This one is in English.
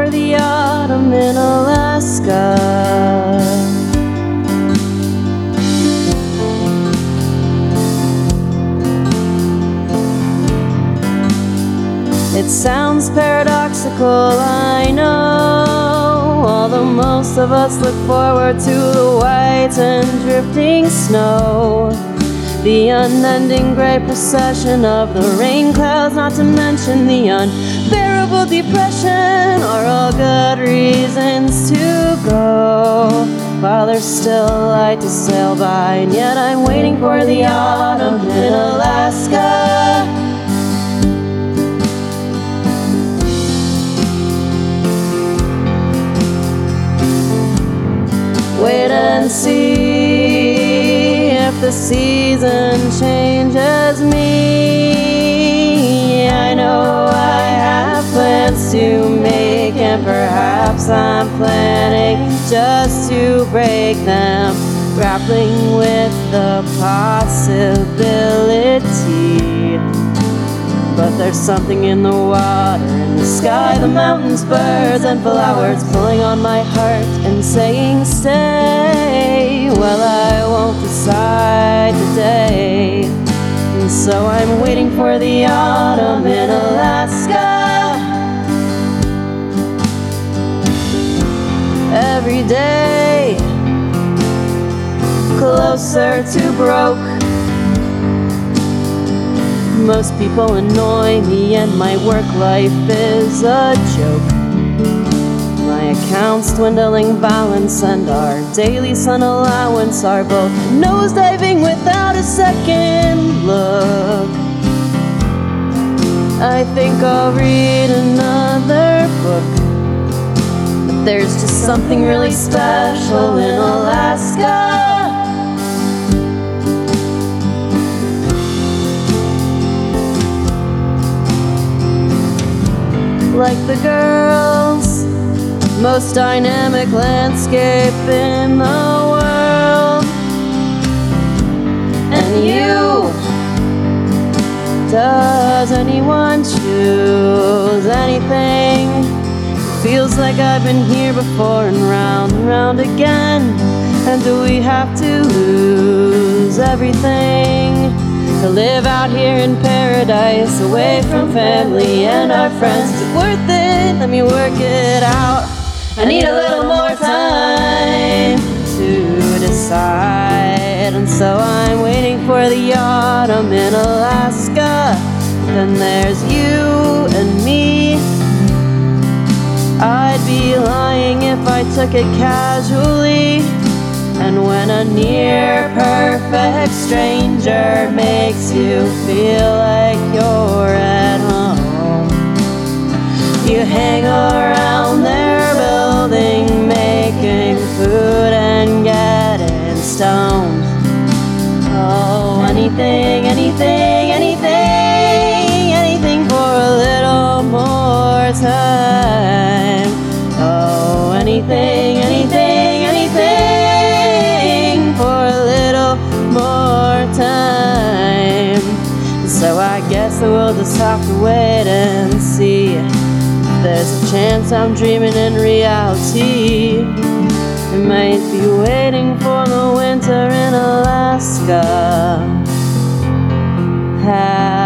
for the autumn in Alaska. It sounds paradoxical, I know, although most of us look forward to the white and drifting snow, the unending gray procession of the rain clouds, not to mention the unbearable depression, are all good reasons to go, while there's still light to sail by, and yet I'm waiting for the autumn in Alaska. Wait and see if the season changes me. I know I have plans to make, and perhaps I'm planning just to break them, grappling with the possibility. But there's something in the water, in the sky, the mountains, birds, and flowers pulling on my heart and saying stay. Well, I won't decide today, and so I'm waiting for the autumn in Alaska. Every day closer to broke. Most people annoy me and my work life is a joke. My account's dwindling balance and our daily sun allowance are both nosediving without a second look. I think I'll read another book, but there's just something really special in Alaska. Like the girls, most dynamic landscape in the world. And you, does anyone choose anything? It feels like I've been here before and round again. And do we have to lose everything to live out here in paradise, away from family and our friends? Is it worth it? Let me work it out. I need a little more time to decide, and so I'm waiting for the autumn in Alaska. Then there's you and me. I'd be lying if I took it casually. And when a near perfect stranger makes you feel like you're at home, you hang around their building making food and getting stoned. Oh, anything, anything, anything, anything for a little more time. Oh, anything, anything, anything for a little more time. So I guess I will just have to wait and see. There's a chance I'm dreaming in reality. I might be waiting for the winter in Alaska.